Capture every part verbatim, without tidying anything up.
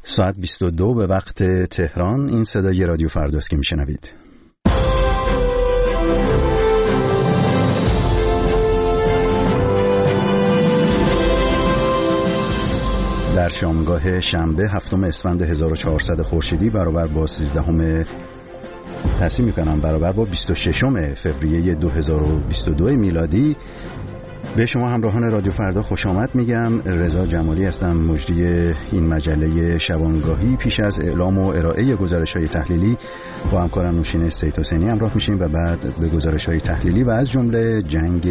ساعت بیست و دو به وقت تهران. این صدای رادیو فرداست که میشنوید. در شامگاه شنبه هفتم اسفند هزار و چهارصد خورشیدی برابر با سیزدهم تصحیح میکنم برابر با بیست و ششم فوریه دو هزار و بیست و دو میلادی به شما همراهان رادیو فردا خوش آمد میگم. رضا جمالی هستم، مجری این مجله شبانگاهی. پیش از اعلام و ارائه گزارش‌های تحلیلی با همکارم نوشین السید حسینی همراه میشیم و بعد به گزارش‌های تحلیلی و از جمله جنگ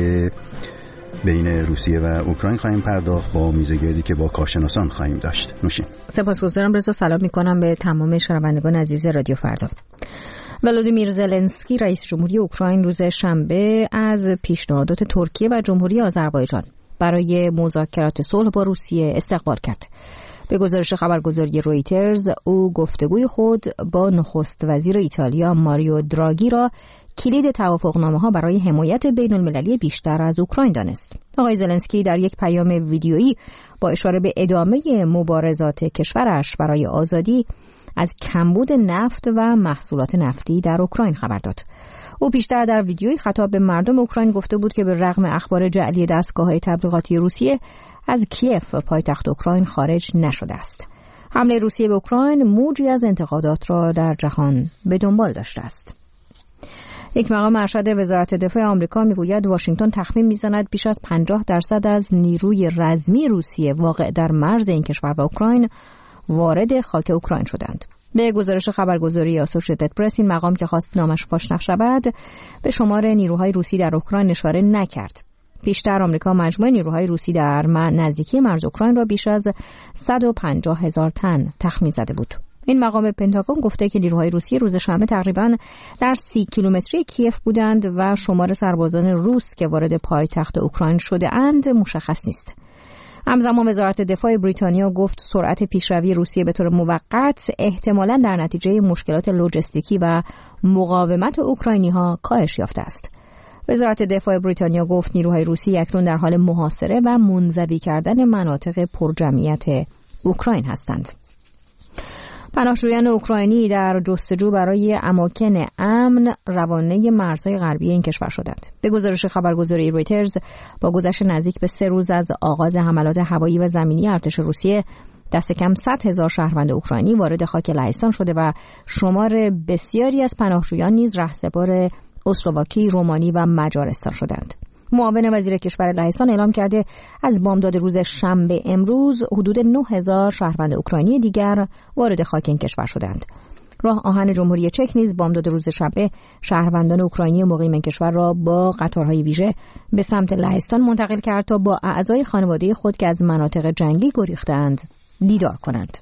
بین روسیه و اوکراین خواهیم پرداخت با میزگردی که با کارشناسان خواهیم داشت. نوشین. سپاسگزارم رضا. سلام میکنم به تمام شنوندگان عزیز رادیو فردا. ولادیمیر زلنسکی رئیس جمهوری اوکراین روز شنبه از پیشنهادات ترکیه و جمهوری آذربایجان برای مذاکرات صلح با روسیه استقبال کرد. به گزارش خبرگزاری رویترز او گفتگوی خود با نخست وزیر ایتالیا ماریو دراگی را کلید توافقنامه‌ها برای حمایت بین‌المللی بیشتر از اوکراین دانست. آقای زلنسکی در یک پیام ویدیویی با اشاره به ادامه مبارزات کشورش برای آزادی از کمبود نفت و محصولات نفتی در اوکراین خبر داد. او پیشتر در ویدیویی خطاب به مردم اوکراین گفته بود که به رغم اخبار جعلی دستگاه‌های تبلیغاتی روسیه از کیف پایتخت اوکراین خارج نشده است. حمله روسیه به اوکراین موجی از انتقادات را در جهان به دنبال داشته است. یک مقام ارشد وزارت دفاع آمریکا میگوید واشنگتن تخمین میزند بیش از پنجاه درصد از نیروی رزمی روسیه واقع در مرز این کشور و اوکراین وارد خاک اوکراین شدند. به گزارش خبرگزاری اسوسییتد پرس این مقام که خواست نامش فاش نشود به شمار نیروهای روسی در اوکراین اشاره نکرد. پیشتر آمریکا مجموع نیروهای روسی در نزدیکی مرز اوکراین را بیش از صد و پنجاه هزار تن تخمین زده بود. این مقام پنتاگون گفته که نیروهای روسی روز شنبه تقریباً در سی کیلومتری کیف بودند و شمار سربازان روس که وارد پایتخت اوکراین شده اند مشخص نیست. همزمان وزارت دفاع بریتانیا گفت سرعت پیشروی روسیه به طور موقت احتمالاً در نتیجه مشکلات لوجستیکی و مقاومت اوکراینی‌ها کاهش یافته است. وزارت دفاع بریتانیا گفت نیروهای روسی اکنون در حال محاصره و منزوی کردن مناطق پرجمعیت اوکراین هستند. پناهجویان اوکراینی در جستجو برای اماکن امن روانه مرزهای غربی این کشور شدند. به گزارش خبرگزاری رویترز با گذشت نزدیک به سه روز از آغاز حملات هوایی و زمینی ارتش روسیه دست کم صد هزار شهروند اوکراینی وارد خاک لهستان شده و شمار بسیاری از پناهجویان نیز رهسپار اسلواکی، رومانی و مجارستان شدند. معاون وزیر کشور لهستان اعلام کرده از بامداد روز شنبه امروز حدود نه هزار شهروند اوکراینی دیگر وارد خاک این کشور شدند. راه آهن جمهوری چک نیز بامداد روز شنبه شهروندان اوکراینی مقیم این کشور را با قطارهای ویژه به سمت لهستان منتقل کرد تا با اعضای خانواده خود که از مناطق جنگی گریختند دیدار کنند.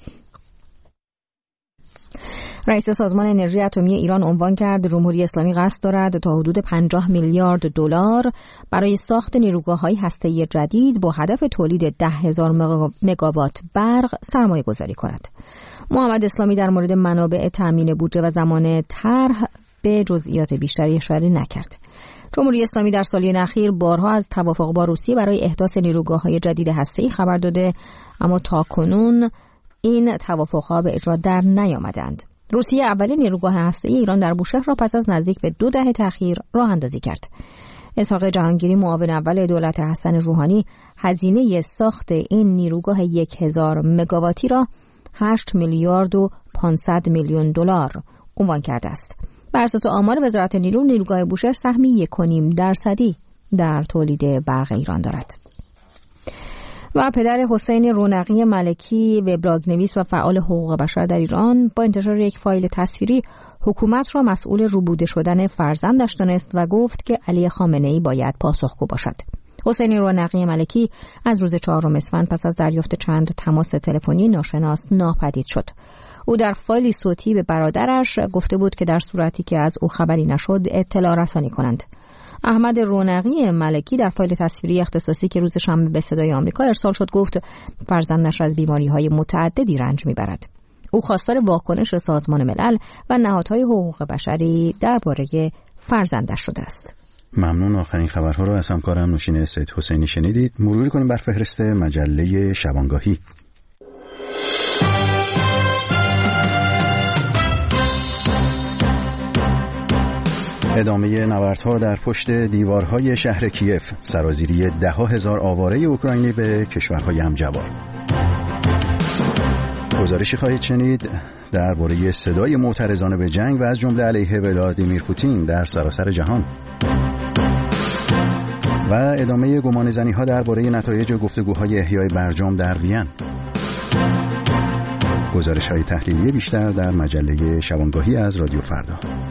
رئیس سازمان انرژی اتمی ایران عنوان کرد جمهوری اسلامی قصد دارد تا حدود پنجاه میلیارد دلار برای ساخت نیروگاه‌های هسته‌ای جدید با هدف تولید ده هزار مگاوات برق سرمایه گذاری کند. محمد اسلامی در مورد منابع تامین بودجه و زمان طرح به جزئیات بیشتری اشاره نکرد. جمهوری اسلامی در سالیان اخیر بارها از توافق با روسیه برای احداث نیروگاه‌های جدید هسته‌ای خبر داده، اما تاکنون این توافق‌ها به اجرا در نیامدند. روسیه اولین نیروگاه هسته‌ای ایران در بوشهر را پس از نزدیک به دو دهه تأخیر راه اندازی کرد. اسحاق جهانگیری معاون اول دولت حسن روحانی هزینه ساخت این نیروگاه یک هزار مگاواتی را هشت میلیارد و پانصد میلیون دلار عنوان کرده است. بر اساس آمار وزارت نیرو نیروگاه بوشهر سهمی یک و نیم درصدی در تولید برق ایران دارد. و پدر حسین رونقی ملکی وبلاگ‌نویس و فعال حقوق بشر در ایران با انتشار یک فایل تصویری حکومت را مسئول ربوده شدن فرزندش دانست و گفت که علی خامنه‌ای باید پاسخگو باشد. حسین رونقی ملکی از روز چهارم اسفند پس از دریافت چند تماس تلفنی ناشناس ناپدید شد. او در فایلی صوتی به برادرش گفته بود که در صورتی که از او خبری نشد اطلاع رسانی کنند. احمد رونقی ملکی در فایل تصویری اختصاصی که روز شنبه به صدای آمریکا ارسال شد گفت فرزندش از بیماری‌های متعددی رنج می‌برد. او خواستار واکنش سازمان ملل و نهادهای حقوق بشری درباره فرزندش شده است. ممنون. آخرین خبرها رو از همکارم نوشین السید حسینی شنیدید. مرور کنیم بر فهرست مجله شبانگاهی. ادامه نبردها در پشت دیوارهای شهر کیف، سرازیری ده ها هزار آواره اوکراینی به کشورهای همجوار. گزارشی خواهید شنید درباره صدای معترضان به جنگ و از جمله علیه ولادیمیر پوتین در سراسر جهان و ادامه گمانه‌زنی‌ها درباره نتایج گفتگوهای احیای برجام در وین. گزارش‌های تحلیلی بیشتر در مجله شبانگاهی از رادیو فردا.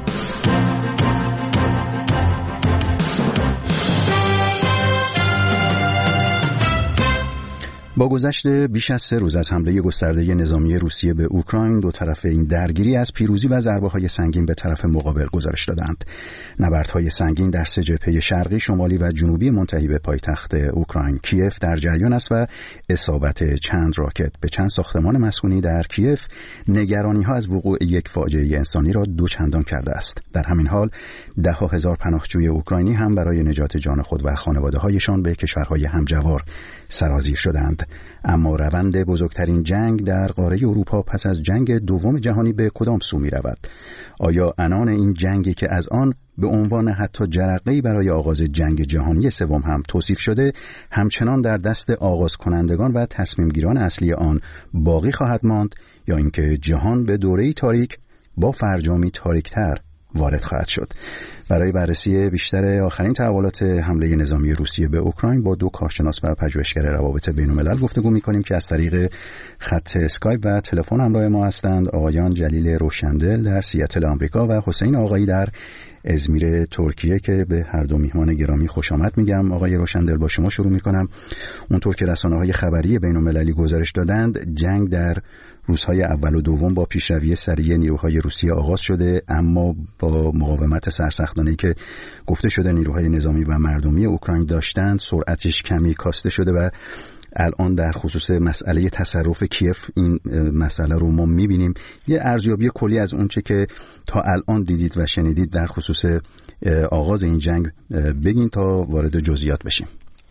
با گذشت بیش از سه روز از حمله گسترده نظامی روسیه به اوکراین، دو طرف این درگیری از پیروزی و ضربه‌های سنگین به طرف مقابل گزارش دادند. نبردهای سنگین در سه جبهه شرقی، شمالی و جنوبی منتهی به پایتخت اوکراین کیف در جریان است و اصابت چند راکت به چند ساختمان مسکونی در کیف نگرانی‌ها از وقوع یک فاجعه انسانی را دوچندان کرده است. در همین حال ده‌ها هزار پناهجوی اوکراینی هم برای نجات جان خود و خانواده‌هایشان به کشورهای همجوار سرازیر شدند. اما روند بزرگترین جنگ در قاره اروپا پس از جنگ دوم جهانی به کدام سو می رود؟ آیا عنان این جنگی که از آن به عنوان حتی جرقه‌ای برای آغاز جنگ جهانی سوم هم توصیف شده، همچنان در دست آغاز کنندگان و تصمیم گیران اصلی آن باقی خواهد ماند، یا اینکه جهان به دوره‌ای تاریک با فرجامی تاریک‌تر وارد خواهد شد؟ برای بررسی بیشتر آخرین تحولات حمله نظامی روسیه به اوکراین با دو کارشناس و پژوهشگر روابط بین‌الملل گفتگو می‌کنیم که از طریق خط اسکایپ و تلفن همراه ما هستند. آقایان جلیل روشندل در سیاتل آمریکا و حسین آقایی در ازمیر ترکیه که به هر دو میهمان گرامی خوش آمد میگم. آقای روشندل، با شما شروع می‌کنم. اونطور که رسانه‌های خبری بین‌المللی گزارش دادند، جنگ در روزهای اول و دوم با پیشروی سریع نیروهای روسیه آغاز شده، اما با مقاومت سرسختانه‌ای که گفته شده نیروهای نظامی و مردمی اوکراین داشتند، سرعتش کمی کاسته شده و الان در خصوص مسئله تصرف کیف این مسئله رو ما می‌بینیم. یه ارزیابی کلی از اونچه که تا الان دیدید و شنیدید در خصوص آغاز این جنگ بگین تا وارد جزئیات بشیم.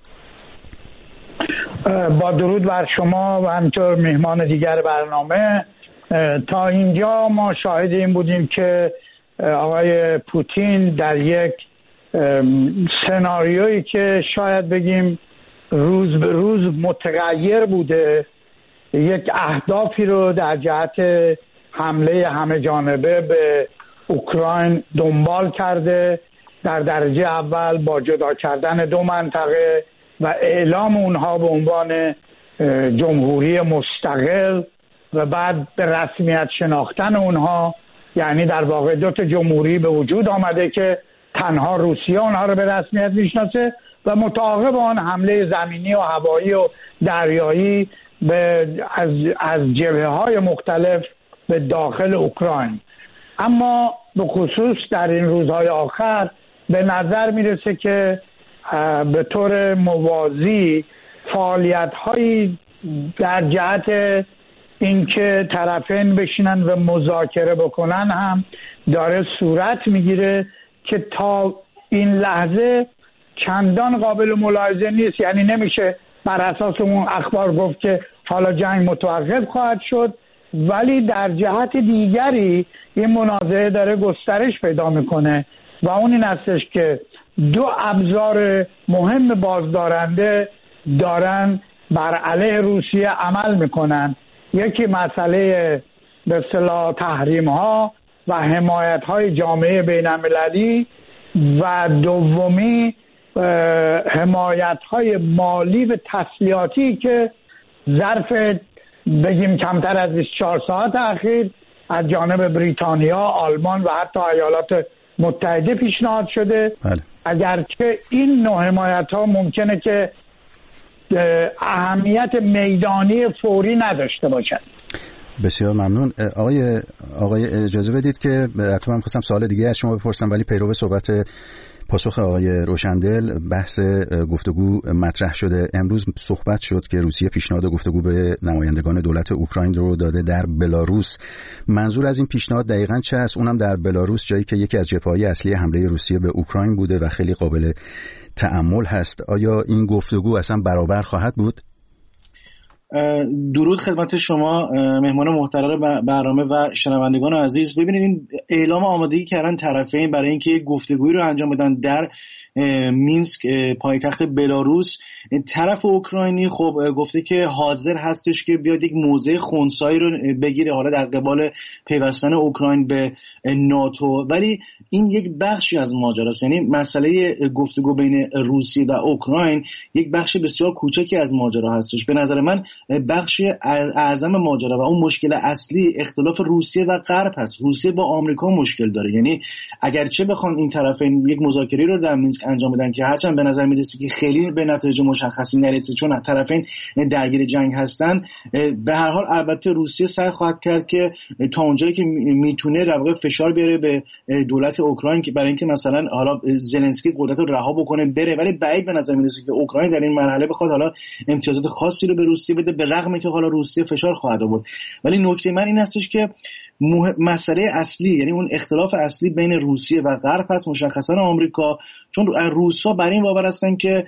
با درود بر شما و همینطور مهمان دیگر برنامه. تا اینجا ما شاهد این بودیم که آقای پوتین در یک سناریویی که شاید بگیم روز به روز متغیر بوده، یک اهدافی رو در جهت حمله همه جانبه به اوکراین دنبال کرده. در درجه اول با جدا کردن دو منطقه و اعلام اونها به عنوان جمهوری مستقل و بعد به رسمیت شناختن اونها، یعنی در واقع دو تا جمهوری به وجود آمده که تنها روسیه اونها رو به رسمیت میشناسه و متعاقب آن حمله زمینی و هوایی و دریایی به از از جبهه‌های مختلف به داخل اوکراین. اما به خصوص در این روزهای آخر به نظر میرسه که به طور موازی فعالیت‌هایی در جهت اینکه طرفین بشینن و مذاکره بکنن هم داره صورت میگیره که تا این لحظه چندان قابل ملاحظه نیست. یعنی نمیشه بر اساس اون اخبار گفت که حالا جنگ متوقف خواهد شد، ولی در جهت دیگری این منازعه داره گسترش پیدا میکنه و اون این هستش که دو ابزار مهم بازدارنده دارن بر علیه روسیه عمل میکنن. یکی مسئله به اصطلاح تحریم ها و حمایت های جامعه بین المللی و دومی حمایت های مالی و تسلیحاتی که ظرف بگیم کمتر از بیست و چهار ساعت اخیر از جانب بریتانیا، آلمان و حتی ایالات متحده پیشنهاد شده. بله. اگرچه این نوع حمایت ها ممکنه که اهمیت میدانی فوری نداشته باشد. بسیار ممنون. آقای آقای اجازه بدید که حتما من خواستم سوال دیگه از شما بپرسم، ولی پیرو صحبت پاسخ آقای روشندل بحث گفتگو مطرح شده. امروز صحبت شد که روسیه پیشنهاد گفتگو به نمایندگان دولت اوکراین رو داده در بلاروس. منظور از این پیشنهاد دقیقاً چه است؟ اونم در بلاروس، جایی که یکی از جبهه‌های اصلی حمله روسیه به اوکراین بوده و خیلی قابل تأمل هست. آیا این گفتگو اصلا برابر خواهد بود؟ درود خدمت شما مهمان محترم برنامه و شنوندگان عزیز. ببینید این اعلام آمادگی کردن طرفین برای اینکه گفتگویی رو انجام بدن در مینسک پایتخت بلاروس. طرف اوکراینی خب گفته که حاضر هستش که بیاد یک موضع خنثایی رو بگیره حالا در قبال پیوستن اوکراین به ناتو، ولی این یک بخشی از ماجراست. یعنی مسئله گفتگو بین روسیه و اوکراین یک بخش بسیار کوچکی از ماجرا هستش. به نظر من بخش اعظم ماجرا و اون مشکل اصلی اختلاف روسیه و غرب هست. روسیه با آمریکا مشکل داره. یعنی اگرچه بخوان این طرفین یک مذاکره رو در مینسک انجام بدن که هرچند به نظر میرسه که خیلی به نتایج مشخصی نرسه چون طرفین درگیر جنگ هستن، به هر حال البته روسیه سعی خواهد کرد که تا اونجایی که میتونه در واقع فشار بیاره به دولت اوکراین که برای اینکه مثلا حالا زلنسکی قدرت رو رها بکنه بره، ولی بعید به نظر میرسه که اوکراین در این مرحله بخواد حالا امتیازات خاصی رو به روسیه بده، به رغم که حالا روسیه فشار خواهد آورد. ولی نکته من این هستش که مسئله اصلی، یعنی اون اختلاف اصلی بین روسیه و غرب هست، مشخصا آمریکا، چون روسا بر این باور هستن که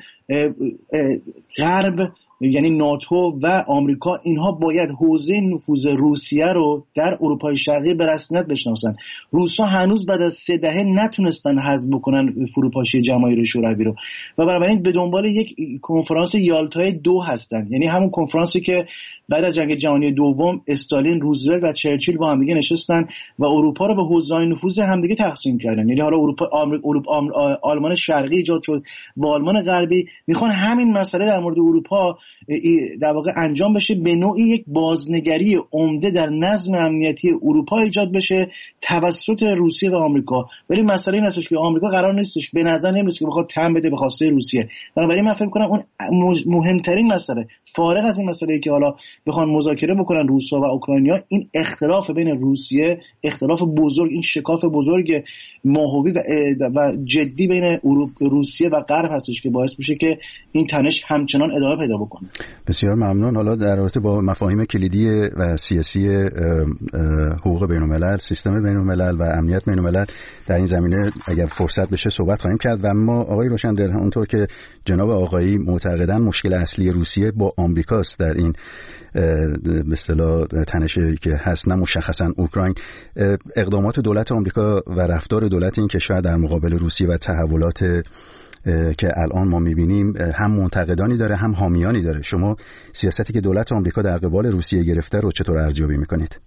غرب یعنی ناتو و آمریکا اینها باید حوزه نفوذ روسیه رو در اروپای شرقی به رسمیت بشناسن. روسا هنوز بعد از سه دهه نتونستن حذف بکنن فروپاشی جماهیر شوروی رو و بنابراین به دنبال یک کنفرانس یالتای دو هستن، یعنی همون کنفرانسی که بعد از جنگ جهانی دوم استالین، روزولت و چرچیل با همدیگه نشستن و اروپا رو به حوزه‌های نفوذ همدیگه تقسیم کردن. یعنی حالا اروپا اروپا آلمان شرقی ایجاد شد با آلمان غربی، میخوان همین مسئله در مورد اروپا در واقع انجام بشه، به نوعی یک بازنگری عمده در نظم امنیتی اروپا ایجاد بشه توسط روسیه و آمریکا. ولی مسئله این هستش که آمریکا قرار نیستش، به نظر نمیاد که بخواد تن بده به خواسته روسیه. بنابراین من فکر می‌کنم اون مهمترین مسئله فارغ از این مسئله‌ای که حالا بخوان مذاکره بکنن روسا و اوکراینیا، این اختلاف بین روسیه، اختلاف بزرگ، این شکاف بزرگ ماهوی و, و جدی بین روسیه و غرب هستش که باعث میشه که این تنش همچنان ادامه پیدا بکنه. بسیار ممنون. حالا در رابطه با مفاهیم کلیدی و سیاسی حقوق بین‌الملل، سیستم بین‌الملل و امنیت بین‌الملل در این زمینه اگر فرصت بشه صحبت خواهیم کرد. و اما آقای روشندل، اونطور که جناب آقایی معتقدن مشکل اصلی روسیه با آمریکاست در این به اصطلاح تنشی که هست، نه مشخصا اوکراین. اقدامات دولت آمریکا و رفتار دولت این کشور در مقابل روسیه و تحولات که الان ما می‌بینیم هم منتقدانی داره هم حامیانی داره. شما سیاستی که دولت آمریکا در قبال روسیه گرفته رو چطور ارزیابی می‌کنید؟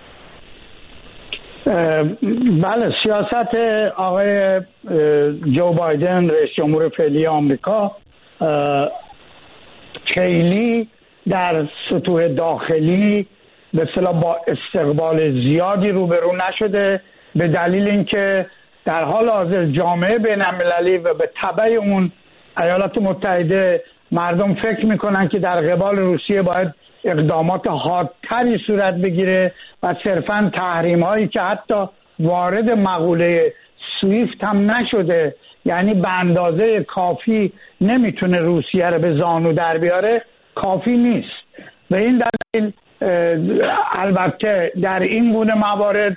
بله، سیاست آقای جو بایدن رئیس جمهور فعلی آمریکا خیلی در سطوح داخلی به اصطلاح با استقبال زیادی روبرو نشده، به دلیل اینکه در حال حاضر جامعه بین‌المللی و به تبع اون ایالات متحده مردم فکر میکنن که در قبال روسیه باید اقدامات حادتری صورت بگیره و صرفاً تحریم هایی که حتی وارد مقوله سویفت هم نشده، یعنی به اندازه کافی نمیتونه روسیه رو به زانو در بیاره، کافی نیست. به این دلیل البته در این گونه موارد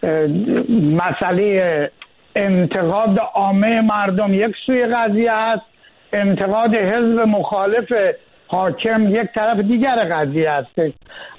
مسئله انتقاد عامه مردم یک سوی قضیه است، انتقاد حزب مخالف حاکم یک طرف دیگر قضیه است.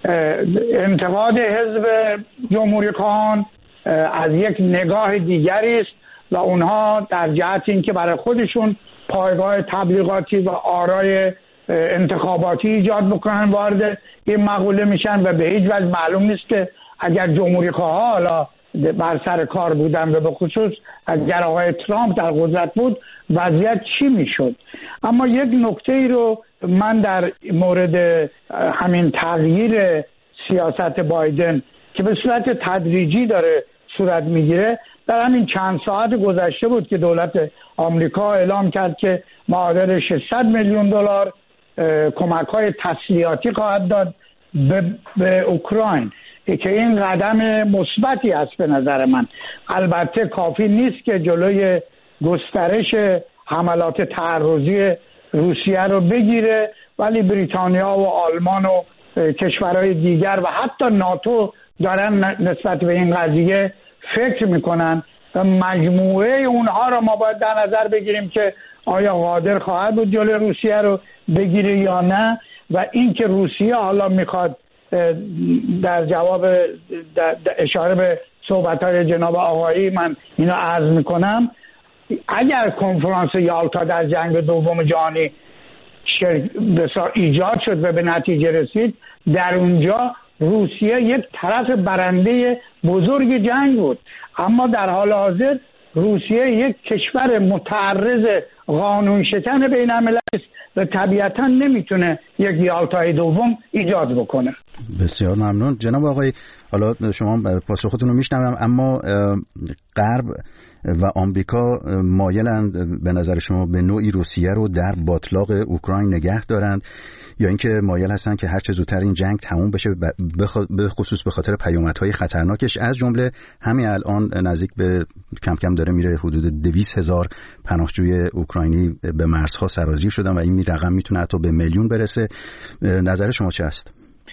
انتقاد حزب جمهوری خواهان از یک نگاه دیگری است و اونها در جهت اینکه برای خودشون پایگاه تبلیغاتی و آرای انتخاباتی ایجاد بکنن وارد این مقوله میشن و به هیچ وجه معلوم نیست که اگر جمهوری خواها حالا بر سر کار بودن و به خصوص اگر آقای ترامپ در قدرت بود وضعیت چی میشد. اما یک نکته ای رو من در مورد همین تغییر سیاست بایدن که به صورت تدریجی داره صورت میگیره، در همین چند ساعت گذشته بود که دولت آمریکا اعلام کرد که معادل ششصد میلیون دلار کمک‌های تسلیحاتی خواهد داد به, به اوکراین، که این قدم مثبتی است به نظر من. البته کافی نیست که جلوی گسترش حملات تعرضی روسیه رو بگیره، ولی بریتانیا و آلمان و کشورهای دیگر و حتی ناتو دارن نسبت به این قضیه فکر میکنن و مجموعه اونها رو ما باید در نظر بگیریم که آیا قادر خواهد بود جلوی روسیه رو بگیره یا نه. و این که روسیه حالا میخواد در جواب در اشاره به صحبت‌های جناب آقایی من اینو عرض میکنم، اگر کنفرانس یالتا در جنگ دوم جهانی بسیار ایجاد شد و به نتیجه رسید، در اونجا روسیه یک طرف برنده بزرگ جنگ بود، اما در حال حاضر روسیه یک کشور متعرض قانون شکن بین المللی است و طبیعتا نمیتونه یک یالتای دوم ایجاد بکنه. بسیار ممنون جناب آقای. حالا شما پاسختون رو میشنوم، اما غرب و آمریکا مایلند به نظر شما به نوعی روسیه رو در باتلاق اوکراین نگه دارند، یا اینکه مایل هستن که هر چه زودتر این جنگ تموم بشه، به خصوص به خاطر پیامدهای خطرناکش، از جمله همین الان نزدیک به کم کم داره میره حدود دویست هزار پناهجوی اوکراینی به مرزها سرازیر شدن و این رقم میتونه حتی به میلیون برسه. نظر شما چه است؟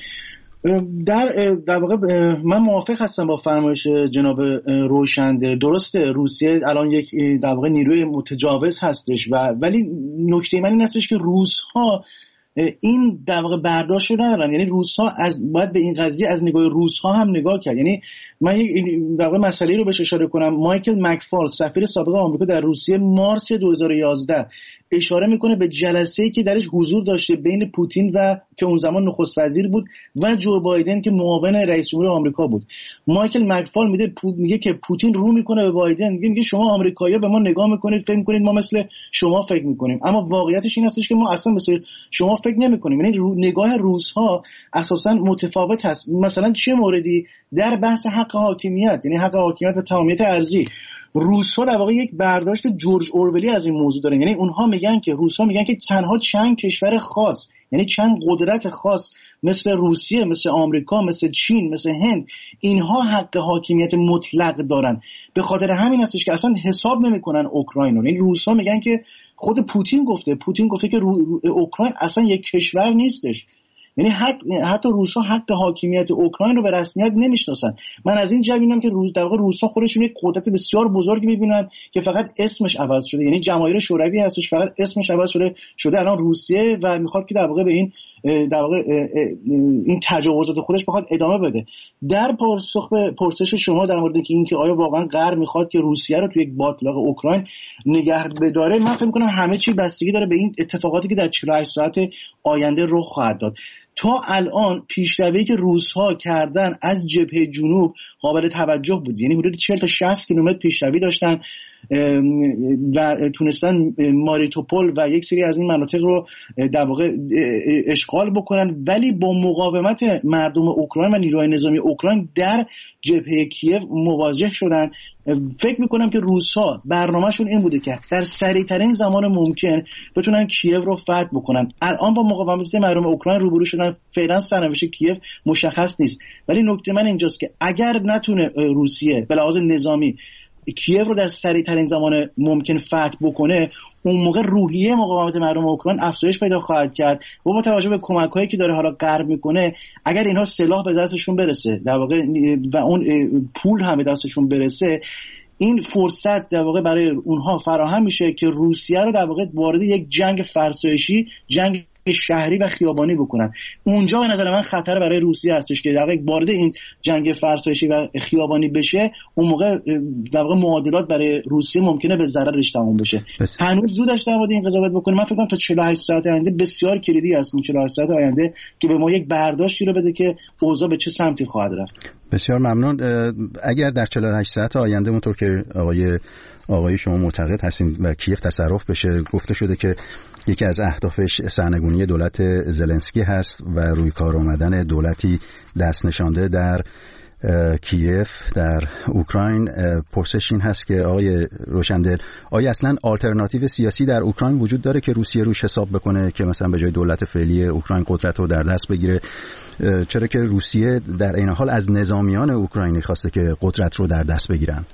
در در واقع من موافق هستم با فرمایش جناب روشنده. درسته روسیه الان یک در واقع نیروی متجاوز هستش و ولی نکته من این هستش که روس‌ها این در واقع برداشت رو ندارن. یعنی روس‌ها از باید به این قضیه از نگاه روس‌ها هم نگاه کرد. یعنی من یک در واقع مسئله رو بهش اشاره کنم. مایکل مکفال سفیر سابق آمریکا در روسیه مارس دو هزار و یازده اشاره میکنه به جلسه‌ای که درش حضور داشته بین پوتین و که اون زمان نخست وزیر بود و جو بایدن که معاون رئیس جمهور آمریکا بود. مایکل مکفال میگه میگه که پوتین رو میکنه به بایدن، میگه میگه شما آمریکایی‌ها به ما نگاه میکنید فکر میکنید ما مثل شما فکر میکنیم، اما واقعیتش این هستش که ما اصلا مثل شما فکر نمیکنیم. یعنی رو نگاه روس‌ها اساسا متفاوت هست. مثلا چه موردی در بحث حق حاکمیت، یعنی حق حاکمیت و تمامیت ارضی، روس‌ها در واقع یک برداشت جورج اورولی از این موضوع دارن. یعنی اونها میگن که روس‌ها میگن که تنها چند کشور خاص، یعنی چند قدرت خاص مثل روسیه، مثل آمریکا، مثل چین، مثل هند، اینها حق حاکمیت مطلق دارن. به خاطر همین هستش که اصلا حساب نمیکنن اوکراین رو. یعنی روس‌ها میگن که خود پوتین گفته پوتین گفته که اوکراین اصلا یک کشور نیستش. یعنی حق حتی روس‌ها حق حاکمیت اوکراین رو به رسمیت نمیشناسن. من از این جهت میگم که روز در واقع روس‌ها خودشون یک قدرت بسیار بزرگ میبینن که فقط اسمش عوض شده. یعنی جماهیر شوروی هستش فقط اسمش عوض شده شده الان روسیه و میخواد که در واقع به این در واقع این تجاوزات خودش بخواد ادامه بده. در پاسخ به پرسش شما در مورد که اینکه آیا واقعا غرب میخواد که روسیه رو توی یک باتلاق اوکراین نگه بداره، من فکر می‌کنم همه چی بستگی داره به این اتفاقاتی که در چهل و هشت ساعت آینده رخ خواهد داد. تا الان پیشروی که روس‌ها کردن از جبهه جنوب قابل توجه بود. یعنی حدود چهل تا شصت کیلومتر پیشروی داشتن و تونستن ماریتوپول و یک سری از این مناطق رو در واقع اشغال بکنن، ولی با مقاومت مردم اوکراین و نیروهای نظامی اوکراین در جبهه کیف مواجه شدن. فکر میکنم که روس‌ها برنامه‌شون این بوده که در سریع‌ترین زمان ممکن بتونن کیف رو فتح بکنن. الان با مقاومت مردم اوکراین روبرو شدن، فعلا سرنوشت کیف مشخص نیست، ولی نکته من اینجاست که اگر نتونه روسیه به لحاظ نظامی کیف رو در سریع‌ترین زمان ممکن فتح بکنه، اون موقع روحیه مقاومت مردم اوکراین افزایش پیدا خواهد کرد و با توجه به کمک‌هایی که داره حالا غرب میکنه، اگر اینها سلاح به دستشون برسه در واقع و اون پول هم به دستشون برسه، این فرصت در واقع برای اونها فراهم میشه که روسیه رو در واقع وارد یک جنگ فرسایشی، جنگ شهری و خیابانی بکنن. اونجا به نظر من خطر برای روسیه هستش که در واقع وارد این جنگ فرسایشی و خیابانی بشه. اون موقع در واقع معادلات برای روسیه ممکنه به ضررش تموم بشه. بس. هنوز زودش در مورد این قضاوت بکنیم. من فکر کنم تا چهل و هشت ساعت آینده بسیار کلیدی است. اون چهل و هشت ساعت آینده که به ما یک برداشتی رو بده که اوضاع به چه سمتی خواهد رفت. بسیار ممنون. اگر در چهل و هشت ساعت آینده اونطور که آقای آقای شما معتقد هستیم و کیف تصرف بشه، گفته شده که یکی از اهدافش سرنگونی دولت زلنسکی هست و روی کار آمدن دولتی دست نشانده در کیف در اوکراین. پرسش این هست که آقای روشندل، آیا اصلا آلترناتیو سیاسی در اوکراین وجود داره که روسیه روش حساب بکنه که مثلا به جای دولت فعلی اوکراین قدرت رو در دست بگیره؟ چرا که روسیه در این حال از نظامیان اوکراینی خواسته که قدرت رو در دست بگیرن؟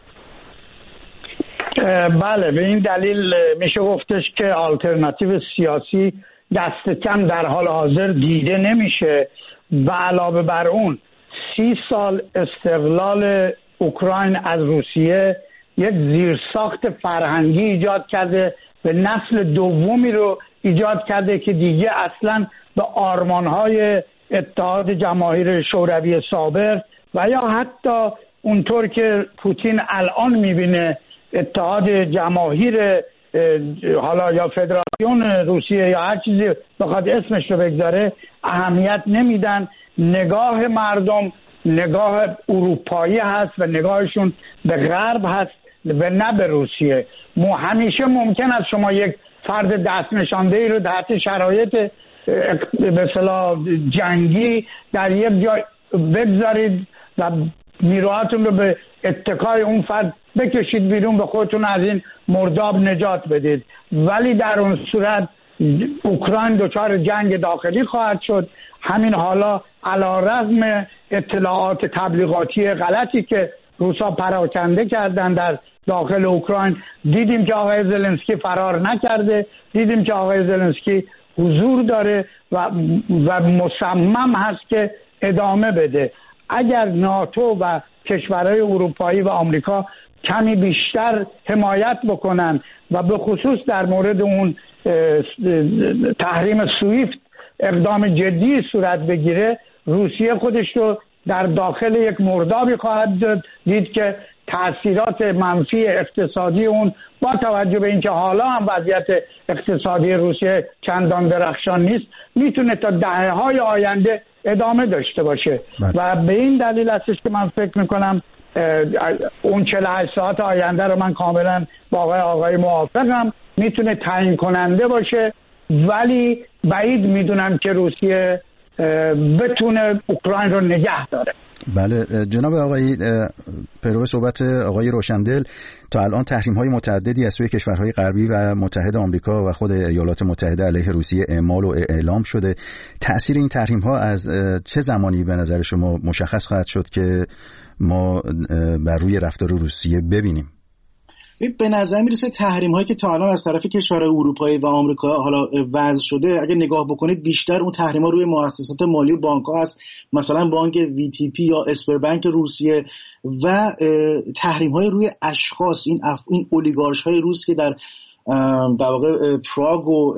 بله، به این دلیل میشه گفتش که آلترناتیو سیاسی دست کم در حال حاضر دیده نمیشه و علاوه بر اون سی سال استقلال اوکراین از روسیه یک زیرساخت فرهنگی ایجاد کرده و نسل دومی رو ایجاد کرده که دیگه اصلا به آرمانهای اتحاد جماهیر شوروی سابق و یا حتی اونطور که پوتین الان میبینه اتحاد جماهیر حالا یا فدراسیون روسیه یا هر چیزی بخواد اسمش رو بگذاره اهمیت نمیدن. نگاه مردم نگاه اروپایی هست و نگاهشون به غرب هست و نه به روسیه. همیشه ممکن است شما یک فرد دست نشانده ای رو تحت شرایط به اصطلاح جنگی در یک جای بگذارید و نیروهاتون رو به اتکای اون فرد بکشید بیرون، به خودتون از این مرداب نجات بدید، ولی در اون صورت اوکراین دچار جنگ داخلی خواهد شد. همین حالا علیرغم اطلاعات تبلیغاتی غلطی که روسا پراکنده کردن در داخل اوکراین، دیدیم که آقای زلنسکی فرار نکرده، دیدیم که آقای زلنسکی حضور داره و و مصمم هست که ادامه بده. اگر ناتو و کشورهای اروپایی و آمریکا کمی بیشتر حمایت بکنن و به خصوص در مورد اون تحریم سویفت اقدام جدی صورت بگیره، روسیه خودش رو در داخل یک مردابی خواهد دید که تأثیرات منفی اقتصادی اون با توجه به اینکه حالا هم وضعیت اقتصادی روسیه چندان درخشان نیست میتونه تا دهه‌های آینده ادامه داشته باشه. بله. و به این دلیل هستش که من فکر میکنم اون چهل و هشت ساعت آینده رو من کاملا با آقای آقای موافقم، میتونه تعیین کننده باشه، ولی بعید میدونم که روسیه بتونه اوکراین رو نگه داره. بله جناب آقای پیرو صحبت آقای روشندل، تا الان تحریم‌های متعددی از سوی کشورهای غربی و متحد آمریکا و خود ایالات متحده علیه روسیه اعمال و اعلام شده. تأثیر این تحریم‌ها از چه زمانی به نظر شما مشخص خواهد شد که ما بر روی رفتار روسیه ببینیم؟ به نظر میرسه تحریم هایی که تا الان از طرف کشورهای اروپایی و آمریکا حالا وضع شده، اگه نگاه بکنید بیشتر اون تحریم ها روی مؤسسات مالی و بانک ها هست، مثلا بانک وی تی پی یا اسپربنک روسیه، و تحریم های روی اشخاص، این اف... این اولیگارش های روس که در در واقع پراگ و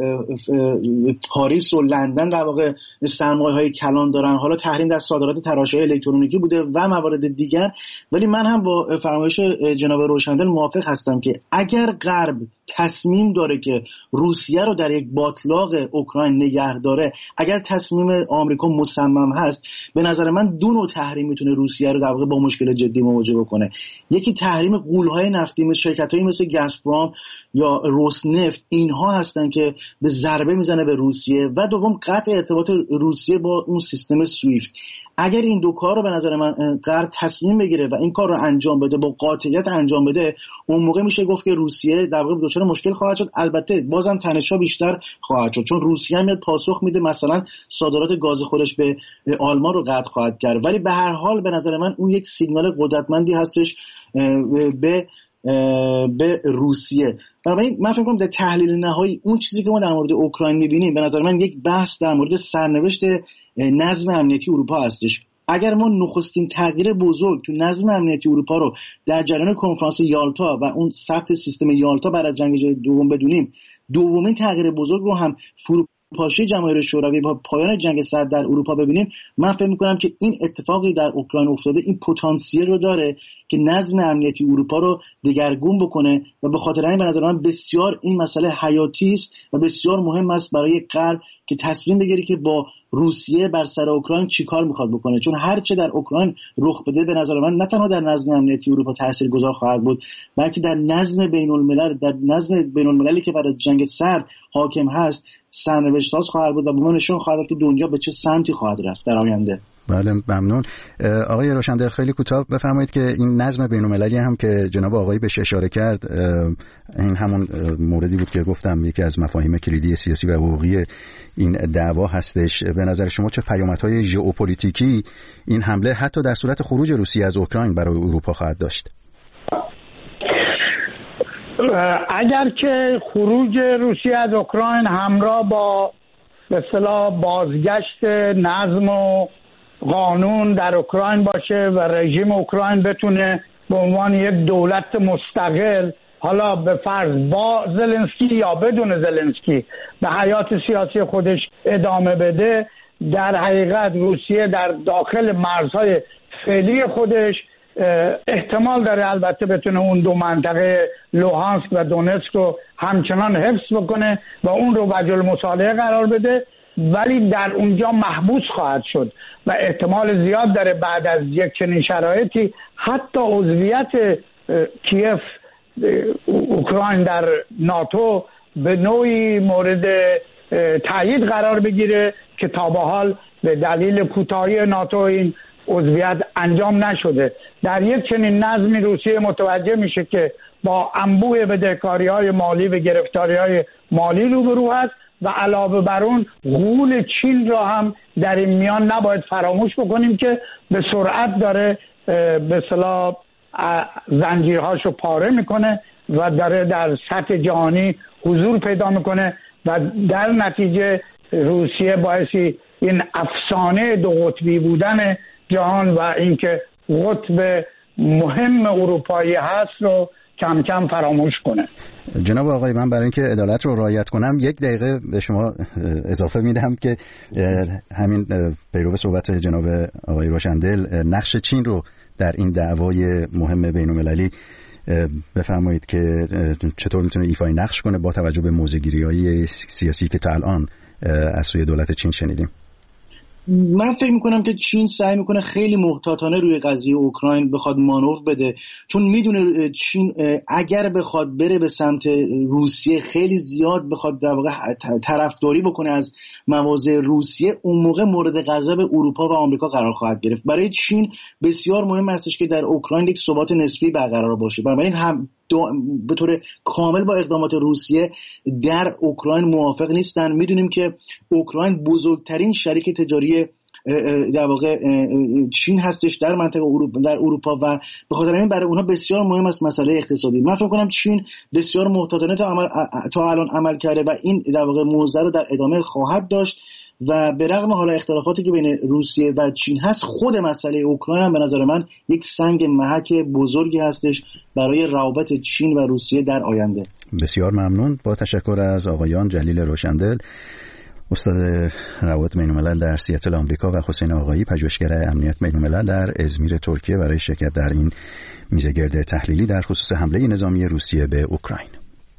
پاریس و لندن در واقع سرمایه‌های کلان دارن. حالا تحریم در صادرات تراشه‌های الکترونیکی بوده و موارد دیگر. ولی من هم با فرمایش جناب روشندل موافق هستم که اگر غرب تصمیم داره که روسیه رو در یک باطلاق اوکراین نگه داره، اگر تصمیم آمریکا مصمم هست، به نظر من دو نوع تحریم میتونه روسیه رو در واقع با مشکل جدی مواجه بکنه. یکی تحریم غول‌های نفتی مثل شرکت‌هایی مثل گازپروم یا روسنفت، اینها هستن که به ضربه میزنه به روسیه، و دوم قطع ارتباط روسیه با اون سیستم سویفت. اگر این دو کار رو به نظر من غرب تصمیم بگیره و این کار رو انجام بده، با قاطعیت انجام بده، اون موقع میشه گفت که روسیه در واقع دچار مشکل خواهد شد. البته بازم تنش‌ها بیشتر خواهد شد، چون روسیه میاد پاسخ میده، مثلا صادرات گاز خودش به آلمان رو قطع خواهد کرد. ولی به هر حال به نظر من اون یک سیگنال قدرتمندی هستش به به روسیه. بنابراین من فکر می‌کنم در تحلیل نهایی اون چیزی که ما در مورد اوکراین می‌بینیم به نظر من یک بحث در مورد سرنوشت نظم امنیتی اروپا هستش. اگر ما نخستین تغییر بزرگ تو نظم امنیتی اروپا رو در جریان کنفرانس یالتا و اون ثبت سیستم یالتا بعد از جنگ دوم بدونیم، دومین تغییر بزرگ رو هم فرو پاشی جماهیر شوروی با پایان جنگ سرد در اروپا ببینیم، من فکر می‌کنم که این اتفاقی در اوکراین افتاده این پتانسیل رو داره که نظم امنیتی اروپا رو دگرگون بکنه، و به خاطر این به نظر من بسیار این مسئله حیاتی است و بسیار مهم است برای غرب که تصمیم بگیره که با روسیه بر سر اوکراین چیکار میخواد بکنه. چون هر چه در اوکراین رخ بده به نظر من نه تنها در نظم امنیتی اروپا تاثیرگذار خواهد بود، بلکه در نظم بین‌الملل، در نظم بین‌المللی که بعد از جنگ سرد حاکم هست سرنوشت‌ساز خواهد بود و به ما نشون خواهد داد که دنیا به چه سمتی خواهد رفت در آینده. بله ممنون. آقای روشندل خیلی کوتاه بفرمایید که این نظم بین‌المللی هم که جناب آقای بهش اشاره کرد، این همون موردی بود که گفتم یکی از مفاهیم کلیدی سیاسی و حقوقی این دعوا هستش. به نظر شما چه پیامدهای ژئوپلیتیکی این حمله حتی در صورت خروج روسیه از اوکراین برای اروپا خواهد داشت؟ اگر که خروج روسیه از اوکراین همراه با به اصطلاح بازگشت نظم و قانون در اوکراین باشه و رژیم اوکراین بتونه به عنوان یک دولت مستقل حالا به فرض با زلنسکی یا بدون زلنسکی به حیات سیاسی خودش ادامه بده، در حقیقت روسیه در داخل مرزهای فعلی خودش احتمال داره البته بتونه اون دو منطقه لوهانسک و دونتسک رو همچنان حفظ بکنه و اون رو وجه المصالحه قرار بده، ولی در اونجا محبوس خواهد شد و احتمال زیاد داره بعد از یک چنین شرایطی حتی عضویت کیف اوکراین در ناتو به نوعی مورد تایید قرار بگیره که تا به حال به دلیل کوتاهی ناتو این عضویت انجام نشده. در یک چنین نظمی روسیه متوجه میشه که با انبوه بدهکاری‌های مالی و گرفتاری‌های مالی روبرو است و علاوه بر اون غول چین را هم در این میان نباید فراموش بکنیم که به سرعت داره به اصطلاح زنجیرهاشو پاره میکنه و داره در سطح جهانی حضور پیدا میکنه و در نتیجه روسیه باعثی این افسانه دو قطبی بودن جهان و اینکه قطب مهم اروپایی هست رو کم کم فراموش کنه. جناب آقای، من برای اینکه عدالت رو رعایت کنم یک دقیقه به شما اضافه میدم که همین پیرو صحبت جناب آقای روشندل نقش چین رو در این دعوای مهم بین‌المللی بفرمایید که چطور میتونه ایفای نقش کنه با توجه به موضع‌گیری‌های سیاسی که تا الان از سوی دولت چین شنیدیم. من فکر میکنم که چین سعی میکنه خیلی محتاطانه روی قضیه اوکراین بخواد مانور بده، چون میدونه چین اگر بخواد بره به سمت روسیه خیلی زیاد بخواد در واقع طرفداری بکنه از مواضع روسیه، اون موقع مورد غضب اروپا و آمریکا قرار خواهد گرفت. برای چین بسیار مهم هستش که در اوکراین یک ثبات نسبی برقرار باشه. بنابراین هم به طور کامل با اقدامات روسیه در اوکراین موافق نیستن. میدونیم که اوکراین بزرگترین شریک تجاری در واقع چین هستش در منطقه اروپا در اروپا و به خاطر همین برای اونها بسیار مهم است مسئله اقتصادی. من فکر کنم چین بسیار محتاطانه تا عمل تا الان عمل کرده و این در واقع موضوع رو در ادامه خواهد داشت و به رغم حالا اختلافاتی که بین روسیه و چین هست، خود مسئله اوکراین هم به نظر من یک سنگ محک بزرگی هستش برای روابط چین و روسیه در آینده. بسیار ممنون. با تشکر از آقایان جلیل روشندل، استاد روابط بین‌الملل در سیاتل آمریکا، و حسین آقایی، پژوهشگر امنیت بین‌الملل در ازمیر ترکیه، برای شرکت در این میزگرد تحلیلی در خصوص حمله نظامی روسیه به اوکراین.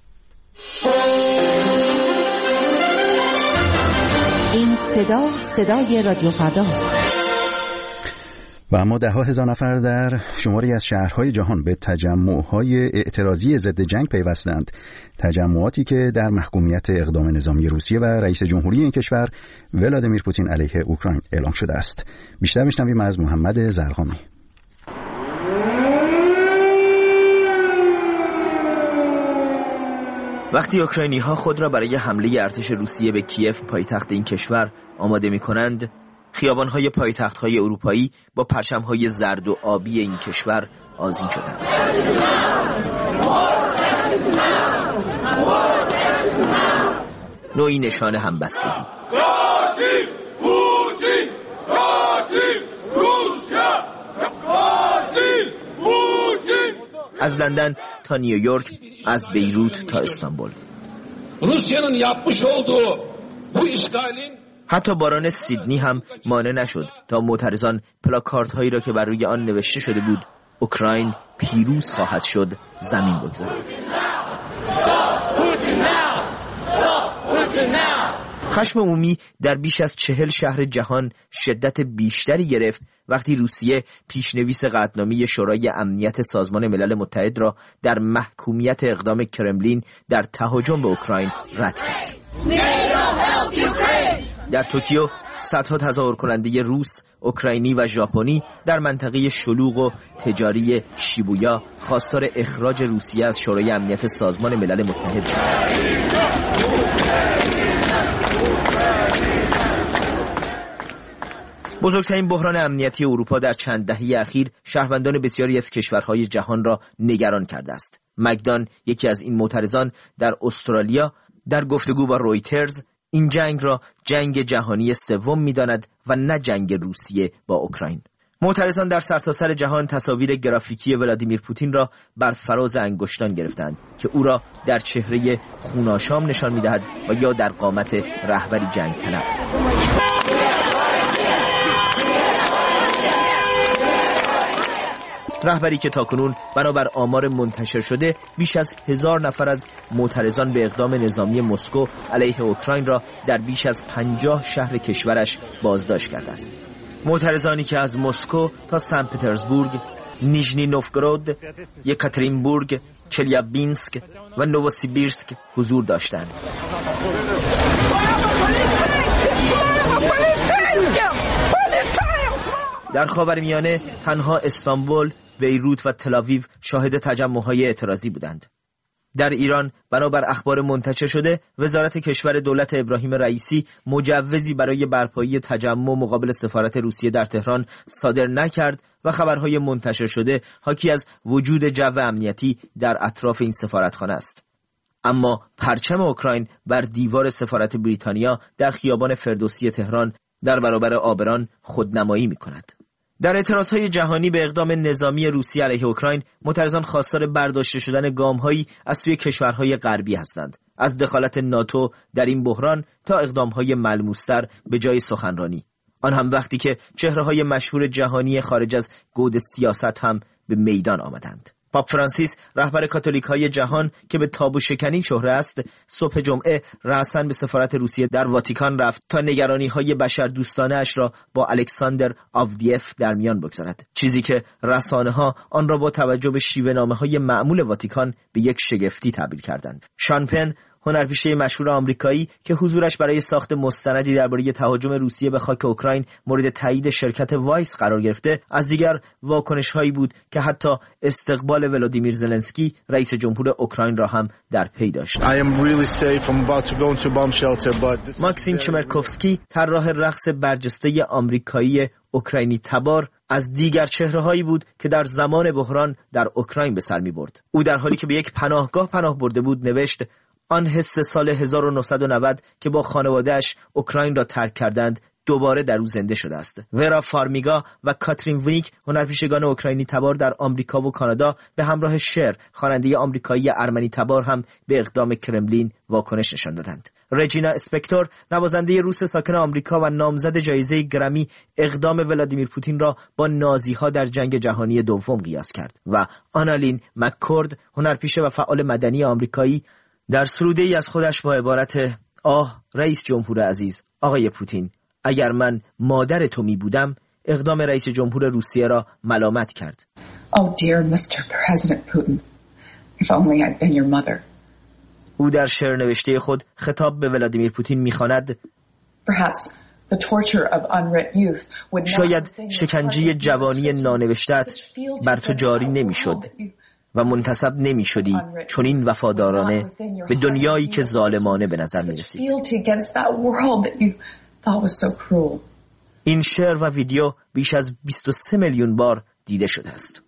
این صدا صدای رادیو فرداست. و اما ده ها هزار نفر در شماری از شهرهای جهان به تجمعهای اعتراضی ضد جنگ پیوستند. تجمعاتی که در محکومیت اقدام نظامی روسیه و رئیس جمهوری این کشور ولادیمیر پوتین علیه اوکراین اعلام شده است. بیشتر میشنویم از محمد زرقامی. وقتی اوکراینی‌ها خود را برای حمله ارتش روسیه به کیف پایتخت این کشور آماده می‌کنند، خیابان‌های پایتخت‌های اروپایی با پرچم‌های زرد و آبی این کشور آذین شدند. نوعی نشان همبستگی. از لندن تا نیویورک، از بیروت تا استانبول. حتی باران سیدنی هم مانع نشد تا معترضان پلاکاردهایی هایی را که بر روی آن نوشته شده بود اوکراین پیروز خواهد شد زمین بگذارند. خشم عمومی در بیش از چهل شهر جهان شدت بیشتری گرفت وقتی روسیه پیشنویس قطعنامه شورای امنیت سازمان ملل متحد را در محکومیت اقدام کرملین در تهاجم به اوکراین رد کرد. در توکیو صدها تظاهر کننده روس، اوکراینی و ژاپنی در منطقه شلوغ و تجاری شیبویا خواستار اخراج روسیه از شورای امنیت سازمان ملل متحد شدند. بزرگترین بحران امنیتی اروپا در چند دهه اخیر شهروندان بسیاری از کشورهای جهان را نگران کرده است. مگدان، یکی از این معترضان در استرالیا، در گفتگو با رویترز این جنگ را جنگ جهانی سوم می‌داند و نه جنگ روسیه با اوکراین. معترضان در سرتاسر جهان تصاویر گرافیکی ولادیمیر پوتین را بر فراز انگشتان گرفتند که او را در چهره خوناشام نشان می‌دهد و یا در قامت رهبری جنگ طلب. رهبری که تاکنون بنابر آمار منتشر شده بیش از هزار نفر از معترضان به اقدام نظامی مسکو علیه اوکراین را در بیش از پنجاه شهر کشورش بازداشت کرده است. معترضانی که از مسکو تا سن پترزبورگ، نیژنی نوفگراد، یکاترینبورگ، چلیابینسک و نووسیبیرسک حضور داشتند. در خاورمیانه تنها استانبول، بیروت و تل‌آویو شاهد تجمع‌های اعتراضی بودند. در ایران بنابر اخبار منتشر شده وزارت کشور دولت ابراهیم رئیسی مجوزی برای برپایی تجمع مقابل سفارت روسیه در تهران صادر نکرد و خبرهای منتشر شده حاکی از وجود جو امنیتی در اطراف این سفارتخانه است. اما پرچم اوکراین بر دیوار سفارت بریتانیا در خیابان فردوسی تهران در برابر آبران خودنمایی می‌کند. در اعتراضهای جهانی به اقدام نظامی روسیه علیه اوکراین، معترضان خواستار برداشته شدن گام‌هایی از سوی کشورهای غربی هستند، از دخالت ناتو در این بحران تا اقدام‌های ملموس‌تر به جای سخنرانی، آن هم وقتی که چهره‌های مشهور جهانی خارج از گود سیاست هم به میدان آمدند. پاپ فرانسیس، رهبر کاتولیک‌های جهان که به تابو شکنی شهره است، صبح جمعه رأساً به سفارت روسیه در واتیکان رفت تا نگرانی‌های بشردوستانه اش را با الکساندر آودیف در میان بگذارد، چیزی که رسانه‌ها آن را با توجه به شیوه‌نامه‌های معمول واتیکان به یک شگفتی تعبیر کردند. شان پن، هنرپیشه مشهور آمریکایی که حضورش برای ساخت مستندی درباره تهاجم روسیه به خاک اوکراین مورد تایید شرکت وایس قرار گرفته، از دیگر واکنش‌هایی بود که حتی استقبال ولادیمیر زلنسکی رئیس جمهور اوکراین را هم در پی داشت. ماکسیم چمرکوفسکی، طراح رقص برجسته آمریکایی اوکراینی تبار، از دیگر چهره‌هایی بود که در زمان بحران در اوکراین به سر می‌برد. او در حالی که به یک پناهگاه پناه برده بود نوشت: آن حس سال هزار و نهصد و نود که با خانواده‌اش اوکراین را ترک کردند دوباره در او زنده شده است. ورا فارمیگا و کاترین وینیک، هنرپیشگان اوکراینی تبار در آمریکا و کانادا، به همراه شر، خواننده آمریکایی ارمنی تبار، هم به اقدام کرملین واکنش نشان دادند. رجینا اسپکتور، نوازنده روس ساکن آمریکا و نامزد جایزه گرمی، اقدام ولادیمیر پوتین را با نازی‌ها در جنگ جهانی دوم قیاس کرد و آنالین مککورد، هنرپیشه و فعال مدنی آمریکایی، در سروده‌ای از خودش با عبارت آه رئیس جمهور عزیز آقای پوتین، اگر من مادر تو می بودم، اقدام رئیس جمهور روسیه را ملامت کرد. Oh dear Mister President Putin, if only I'd been your mother. او در شعر نوشته خود خطاب به ولادیمیر پوتین می‌خواند: Perhaps the torture of unwrit youth would not شاید شکنجه جوانی نانوشته‌ات بر تو جاری نمی‌شد و منتسب نمی شدی چنین وفادارانه به دنیایی که ظالمانه به نظر می رسید. این شعر و ویدیو بیش از بیست و سه میلیون بار دیده شده است.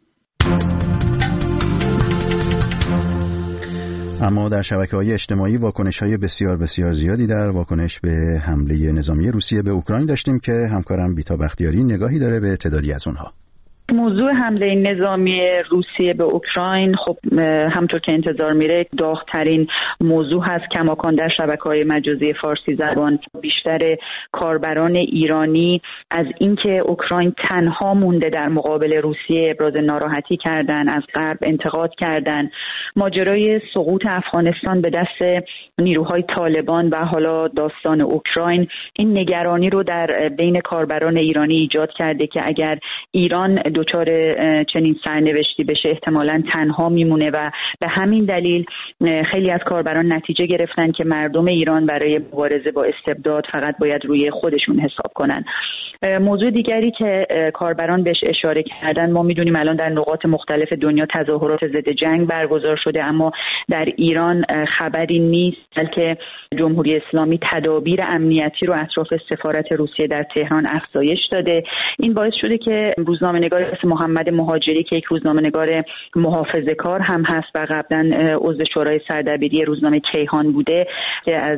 اما در شبکه‌های اجتماعی واکنش‌های بسیار بسیار زیادی در واکنش به حمله نظامی روسیه به اوکراین داشتیم که همکارم بیتا بختیاری نگاهی داره به تعدادی از اونها. موضوع حمله نظامی روسیه به اوکراین خب همطور که انتظار میره داغ‌ترین موضوع هست کماکان در شبکه‌های مجازی فارسی زبان. بیشتر کاربران ایرانی از اینکه اوکراین تنها مونده در مقابل روسیه ابراز ناراحتی کردن، از غرب انتقاد کردن. ماجرای سقوط افغانستان به دست نیروهای طالبان و حالا داستان اوکراین این نگرانی رو در بین کاربران ایرانی ایجاد کرده که اگر ایران دچار چنین سرنوشتی بشه احتمالاً تنها میمونه و به همین دلیل خیلی از کاربران نتیجه گرفتن که مردم ایران برای مبارزه با استبداد فقط باید روی خودشون حساب کنن. موضوع دیگری که کاربران بهش اشاره کردن، ما میدونیم الان در نقاط مختلف دنیا تظاهرات ضد جنگ برگزار شده، اما در ایران خبری نیست بلکه جمهوری اسلامی تدابیر امنیتی رو اطراف سفارت روسیه در تهران افزایش داده. این باعث شده که روزنامه‌نگار مثل محمد مهاجری که یک روزنامه‌نگار محافظه‌کار هم هست و قبلا عضو شورای سردبیری روزنامه کیهان بوده، که از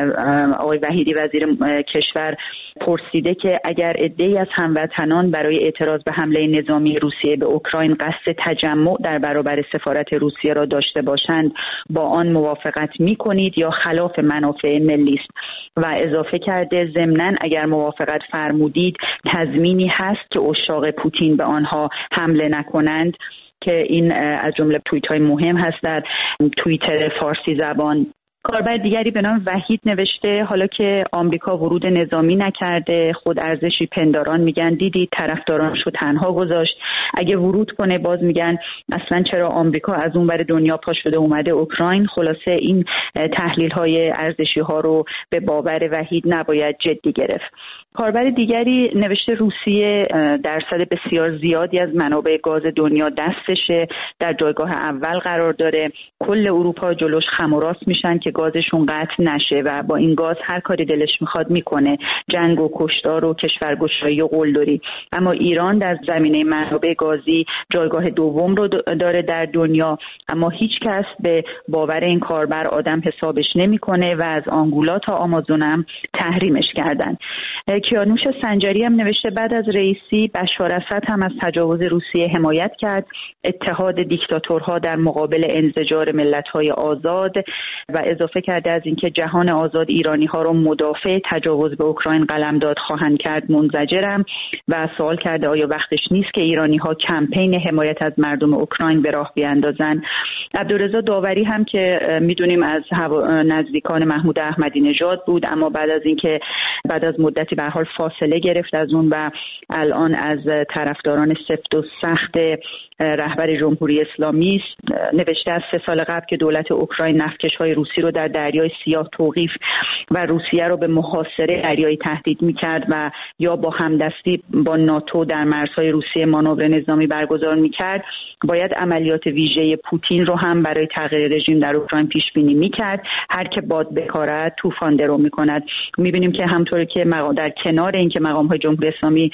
آقای وحیدی وزیر کشور پرسیده که اگر عده‌ای از هموطنان برای اعتراض به حمله نظامی روسیه به اوکراین قصد تجمع در برابر سفارت روسیه را داشته باشند با آن موافقت می‌کنید یا خلاف منافع ملی است. و اضافه کرده ضمناً اگر موافقت فرمودید تضمینی هست که عشاق پوتین به آنها حمله نکنند، که این از جمله توییت‌های مهم هست در توییتر فارسی زبان. کاربر دیگری به نام وحید نوشته حالا که آمریکا ورود نظامی نکرده خود ارزشی پنداران میگن دیدید طرفدارانشو تنها گذاشت، اگه ورود کنه باز میگن اصلا چرا آمریکا از اون ور دنیا پا شده اومده اوکراین. خلاصه این تحلیل های ارزشی ها رو به باور وحید نباید جدی گرفت. کاربر دیگری نوشته روسیه درصد بسیار زیادی از منابع گاز دنیا دستشه، در جایگاه اول قرار داره، کل اروپا جلوش خم و راست میشن که گازشون قطع نشه و با این گاز هر کاری دلش میخواد میکنه، جنگ و کشتار و کشورگشایی و قلدری. اما ایران در زمینه منابع گازی جایگاه دوم رو داره در دنیا، اما هیچ کس به باور این کاربر آدم حسابش نمیکنه و از آنگولا تا آمازون هم تحریمش کردن. کیانوش سنجری هم نوشته بعد از رئیسی بشار اسد هم از تجاوز روسیه حمایت کرد، اتحاد دیکتاتورها در مقابل انزجار ملت‌های آزاد، و اضافه کرده از اینکه جهان آزاد ایرانی‌ها رو مدافع تجاوز به اوکراین قلمداد خواهند کرد منزجرم، و سوال کرده آیا وقتش نیست که ایرانی‌ها کمپین حمایت از مردم اوکراین به راه بیاندازن. عبدالرضا داوری هم که میدونیم از نزدیکان محمود احمدی نژاد بود، اما بعد از اینکه بعد از مدتی به حال فاصله گرفت از اون و الان از طرفداران سفت و سخت رهبر جمهوری اسلامی است، نوشته از سه سال قبل که دولت اوکراین نفتکش‌های روسی رو در دریای سیاه توقیف و روسیه رو به محاصره دریایی تهدید می‌کرد و یا با همدستی با ناتو در مرزهای روسیه مانور نظامی برگزار می‌کرد، باید عملیات ویژه پوتین رو هم برای تغییر رژیم در اوکراین پیش بینی می‌کرد. هر که باد بکارد طوفان درو می‌کند. می‌بینیم که همونطوری که در کنار اینکه مقام‌های جمهوری اسلامی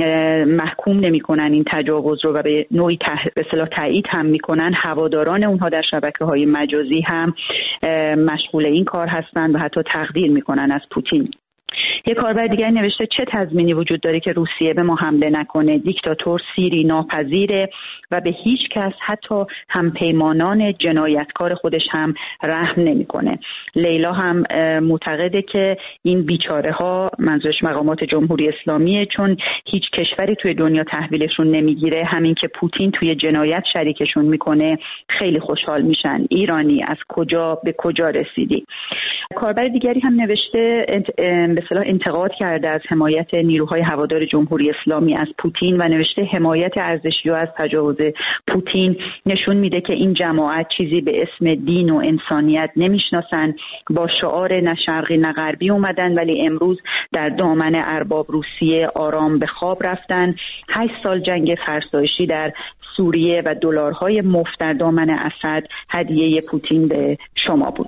محکوم نمی‌کنن این تجاوز رو و به نوعی به اصطلاح تایید هم می‌کنن، هواداران اونها در شبکه‌های مجازی هم مشغول این کار هستند و حتی تقدیر می‌کنن از پوتین. یک کاربر دیگر نوشته چه تضمینی وجود داره که روسیه به ما حمله نکنه؟ دیکتاتور سیری ناپذیره و به هیچ کس حتی همپیمانان جنایتکار خودش هم رحم نمیکنه. لیلا هم معتقده که این بیچاره ها، منظورش مقامات جمهوری اسلامیه، چون هیچ کشوری توی دنیا تحویلشون نمیگیره، همین که پوتین توی جنایت شریکشون میکنه خیلی خوشحال میشن. ایرانی از کجا به کجا رسیدی؟ کاربر دیگری هم نوشته به اصطلاح انتقاد کرده از حمایت نیروهای هوادار جمهوری اسلامی از پوتین و نوشته حمایت ارزشی‌ها از تجاوز پوتین نشون میده که این جماعت چیزی به اسم دین و انسانیت نمیشناسن، با شعار نه شرقی نه غربی اومدن ولی امروز در دامن ارباب روسیه آرام به خواب رفتن. هشت سال جنگ فرسایشی در سوریه و دلارهای مفت در دامن اسد هدیه پوتین به شما بود.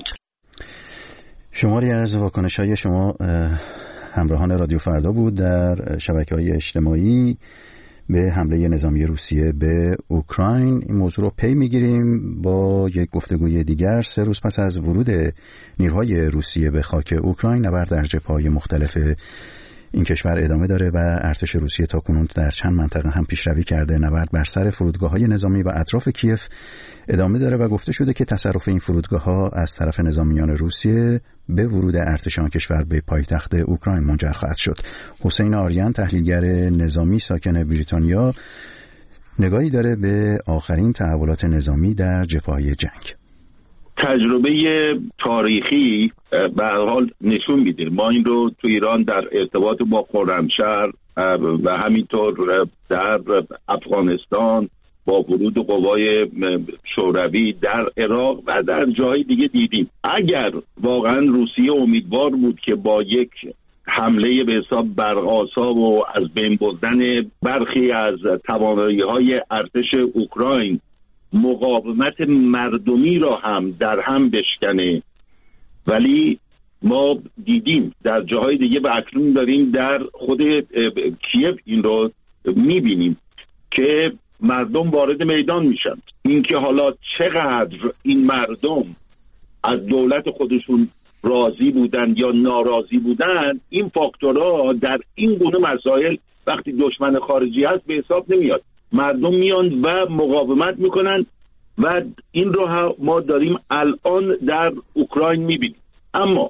شماری از واکنش‌های شما همراهان رادیو فردا بود در شبکه‌های اجتماعی به حمله نظامی روسیه به اوکراین. این موضوع رو پی می‌گیریم با یک گفتگوی دیگر. سه روز پس از ورود نیروهای روسیه به خاک اوکراین، نبرد در جبهه‌های مختلف این کشور ادامه داره و ارتش روسیه تاکنون در چند منطقه هم پیشروی کرده. نبرد بر سر فرودگاه‌های نظامی و اطراف کیف ادامه داره و گفته شده که تصرف این فرودگاه‌ها از طرف نظامیان روسیه به ورود ارتش آن کشور به پایتخت اوکراین منجر خواهد شد. حسین آریان، تحلیلگر نظامی ساکن بریتانیا، نگاهی داره به آخرین تحولات نظامی در جبهه‌های جنگ. تجربه تاریخی به هر حال نشون میده. ما این رو تو ایران در ارتباط با خرمشهر و همینطور در افغانستان با ورود قوای شوروی در عراق و در جای دیگه دیدیم. اگر واقعا روسیه امیدوار بود که با یک حمله به حساب برق‌آسا و از بین بردن برخی از توانایی‌های ارتش اوکراین مقاومت مردمی را هم در هم بشکنه، ولی ما دیدیم در جاهای دیگه و اکنون داریم در خود کیف این رو میبینیم که مردم وارد میدان میشن. اینکه حالا چقدر این مردم از دولت خودشون راضی بودن یا ناراضی بودن، این فاکتورها در این گونه مسائل وقتی دشمن خارجی هست به حساب نمیاد. مردم میان و مقاومت میکنن و این رو ما داریم الان در اوکراین میبینیم. اما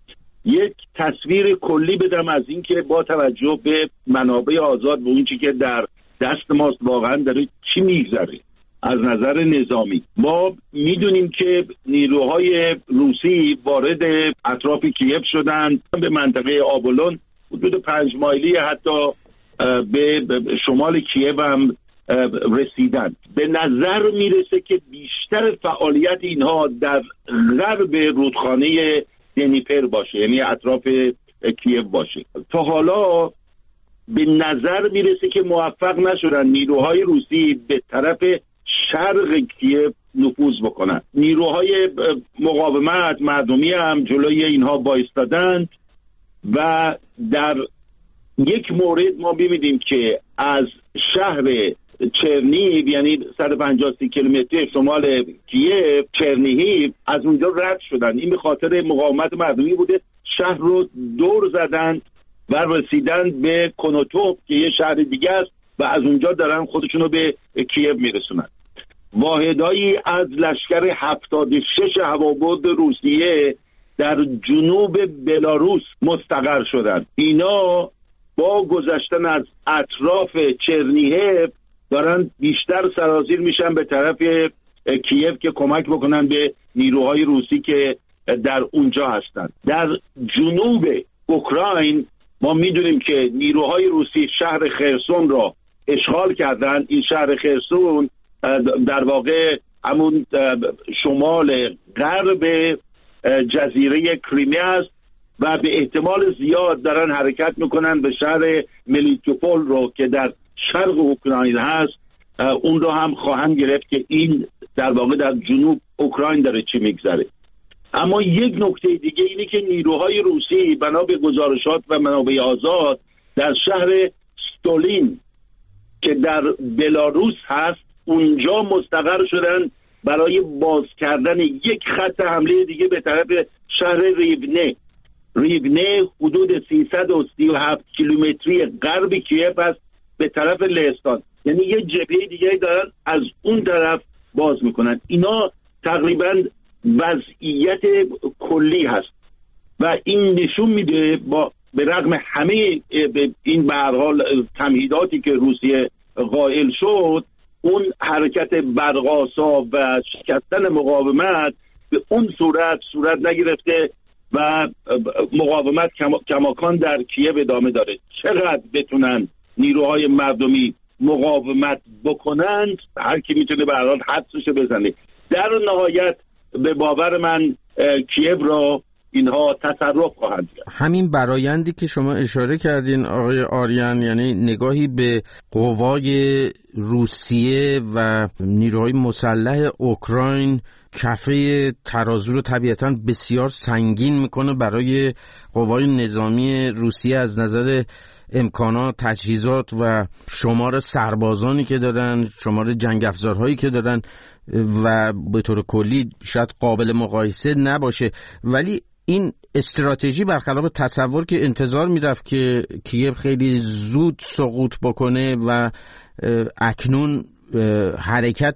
یک تصویر کلی بدم از این که با توجه به منابع آزاد و اون چی که در دست ماست واقعا داره چی میگذره از نظر نظامی. ما میدونیم که نیروهای روسی وارد اطراف کیف شدن، به منطقه آبولون حدود پنج مایلی حتی به شمال کیف هم رسیدن. به نظر میرسه که بیشتر فعالیت اینها در غرب رودخانه دنیپر باشه، یعنی اطراف کیف باشه. تا حالا به نظر میرسه که موفق نشدن نیروهای روسی به طرف شرق کیف نفوذ بکنن. نیروهای مقاومت مردمی هم جلوی اینها بایستادند و در یک مورد ما می‌بینیم که از شهر چرنیو، یعنی صد و پنجاه کیلومتری شمال کیف، چرنیهیو، از اونجا رد شدن. این به خاطر مقاومت مردمی بوده. شهر رو دور زدن و رسیدن به کنوتوف که یه شهر دیگه است و از اونجا دارن خودشونو به کیف میرسونن. واحدایی از لشکر هفتاد و شش هوابرد روسیه در جنوب بلاروس مستقر شدن. اینا با گذشتن از اطراف چرنیهف دارن بیشتر سرازیر میشن به طرف کیف که کمک بکنن به نیروهای روسی که در اونجا هستن. در جنوب اوکراین ما میدونیم که نیروهای روسی شهر خرسون را اشغال کردن. این شهر خرسون در واقع همون شمال غرب جزیره کریمیا است و به احتمال زیاد دارن حرکت میکنن به شهر ملیتوپول رو که در شرق اوکراین هست، اون رو هم خواهند گرفت که این در واقع در جنوب اوکراین داره چی میگذره. اما یک نکته دیگه اینه که نیروهای روسی بنا به گزارشات و منابع آزاد در شهر ستولین که در بلاروس هست اونجا مستقر شدن برای باز کردن یک خط حمله دیگه به طرف شهر ریونه. ریونه حدود سیصد و سی و هفت کیلومتری غرب کیف است به طرف لهستان، یعنی یه جبهه دیگه دارن از اون طرف باز میکنن. اینا تقریبا وضعیت کلی هست و این نشون میده با به رغم همه این به هر حال تمهیداتی که روسیه قائل شد، اون حرکت برق‌آسا و شکستن مقاومت به اون صورت صورت نگرفته و مقاومت کماکان در کیف ادامه داره. چقدر بتونن نیروهای مردمی مقاومت بکنند هر کی میتونه به هر حال حدسش بزنه. در نهایت به باور من کیف را اینها تصرف خواهند کرد. همین برایندی که شما اشاره کردین آقای آریان، یعنی نگاهی به قوای روسیه و نیروهای مسلح اوکراین کفه ترازو رو طبیعتاً بسیار سنگین میکنه برای قوای نظامی روسیه از نظر امکانات، تجهیزات و شمار سربازانی که دارن، شمار جنگ افزارهایی که دارن و به طور کلی شاید قابل مقایسه نباشه. ولی این استراتژی برخلاف تصور که انتظار میرفت که کیف خیلی زود سقوط بکنه و اکنون حرکت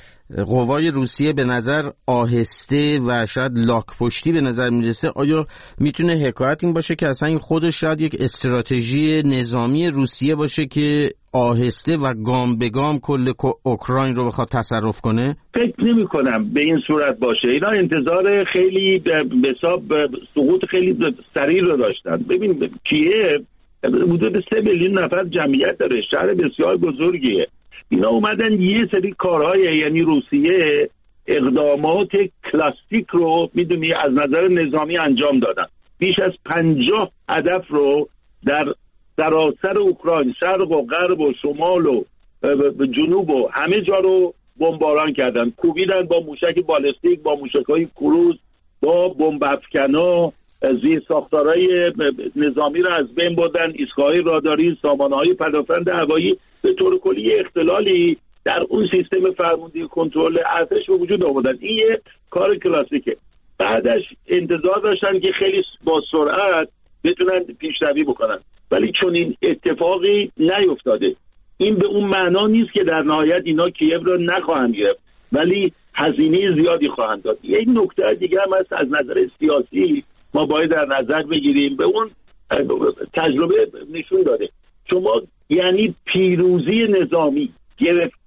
قوای روسیه به نظر آهسته و شاید لاک پشتی به نظر میرسه، آیا میتونه حکایت این باشه که اصلا این خودش شاید یک استراتژی نظامی روسیه باشه که آهسته و گام به گام کل اوکراین رو بخواد تصرف کنه؟ فکر نمی کنم به این صورت باشه. اینا انتظار خیلی به حساب سقوط خیلی سریع رو داشتن. ببین کیف حدود سه میلیون نفر جمعیت داره، شهر بسیار بزرگیه. اینا اومدن یه سری کارهای، یعنی روسیه اقدامات کلاسیک رو میدونی از نظر نظامی انجام دادن. بیش از پنجاه هدف رو در سراسر اوکراین، شرق و غرب و شمال و جنوب و همه جا رو بمباران کردن، کوبیدن با موشک بالستیک، با موشک‌های کروز، با بمب افکنا زیر ساختارهای نظامی رو از بین بردن، ایستگاه‌های راداری، سامانه‌های پدافند هوایی، به طور کلی اختلالی در اون سیستم فرماندهی کنترل ارتش به وجود آوردن. این یه کار کلاسیکه. بعدش انتظار داشتن که خیلی با سرعت بتونن پیشروی بکنن، ولی چون این اتفاقی نیفتاده. این به اون معنا نیست که در نهایت اینا کیف رو نخواهند گرفت، ولی هزینه زیادی خواهند داد. یک نکته دیگه هم هست، از نظر سیاسی ما باید در نظر بگیریم. به اون تجربه نشون داده شما یعنی پیروزی نظامی، گرفت